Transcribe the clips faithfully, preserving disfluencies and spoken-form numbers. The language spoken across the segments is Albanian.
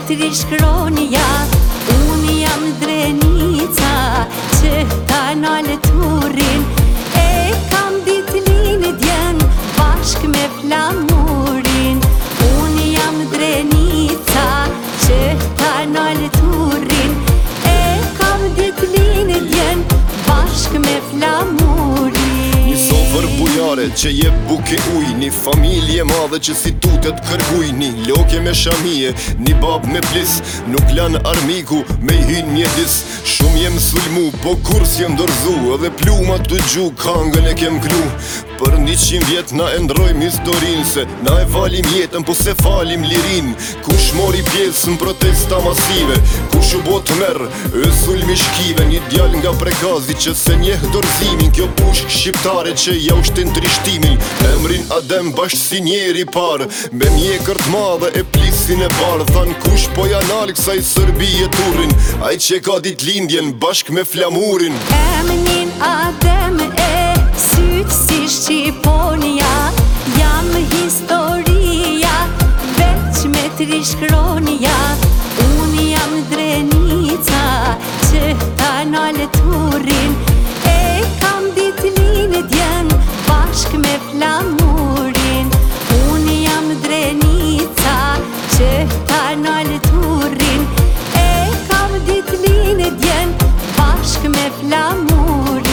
trishkronja. Unë jam drenica që ta nalë turin. E kam ditë lindjen bashk me flamurin. Unë jam drenica që ta nalë turin. E kam ditë lindjen bashk me flamurin. Një sofër bujare që je buke uj, një familje madhe që si tutet kërkuj, një loke me shamije, një bab me plis, nuk lan armiku me i hin mjedis. Shumë jem sulmu, po kur s'jem dorzu, edhe plumat të gju, kangën e kem klu. Për një qim vjet na e ndrojmë historin, se na e falim jetën, po se falim lirin. Kush mori pjesë në protesta masive, kush u bot merë, e sulmi shkive. Një djall nga prekazi që se njeh dorzimin, kjo pushk shqiptare që ja ushtin trishtimin. Emrin Adem bashkë si njeri par, me mjekër t'madhe e plisin e bar. Than kush po janal kësaj Sërbi e turin, aj që ka dit lindjen bashkë me flamurin. Emrin Adem e syt si Shqiponia, jam historia veç me trishkronja. Unë jam drenica që ta nalë turin. E kam ditë lindjen bashk me flamurin. Unë jam drenica që ta nalë turin. E kam ditë lindjen bashk me flamurin.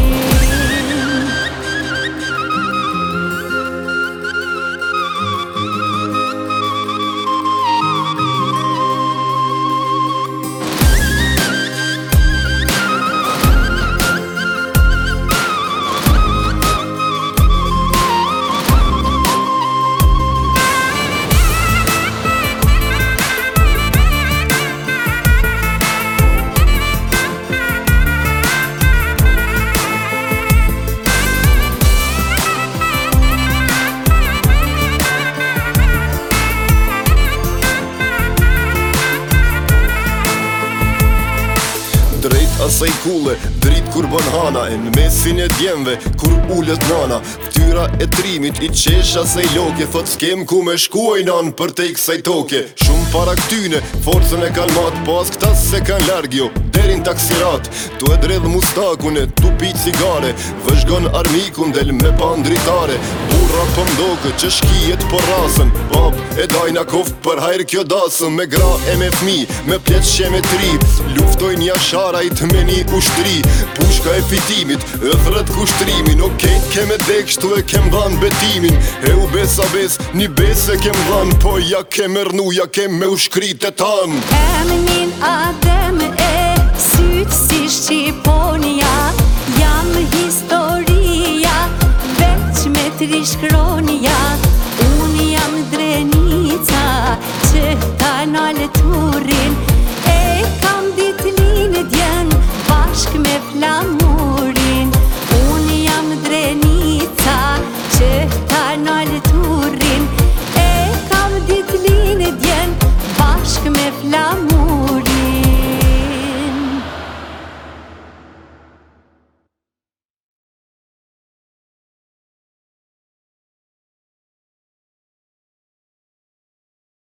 Drejt asaj kule, drit kur bën hana, e në mesin e djemve, kur ullet nana. Ftyra e trimit i qesh asaj loke, thot s'kem ku me shkuaj nan për te i kësaj toke. Shumë para këtyne, forcën e kan mat, po as këtas se kan largjo, derin taksirat. Tu e dredh mustakune, tu pi cigare, vëzhgon armikun del me pandritare. Burra pëmdoke që shkijet po rasën, bab e dajna koft për hajr kjo dasën. Me gra e me fmi, me plet sheme tri, luftojnë jasharajt me një ushtri. Pushka e fitimit, e thret kushtrimin, okej, kem e dekshtu e kem dhan betimin. E u besa bes, një bes e kem dhan, po ja kem ernu, ja kem me ushkrit e tan. Emrin Adem e syt si Shqiponia, jam historia veç me trishkronja. Unë jam drenica që ta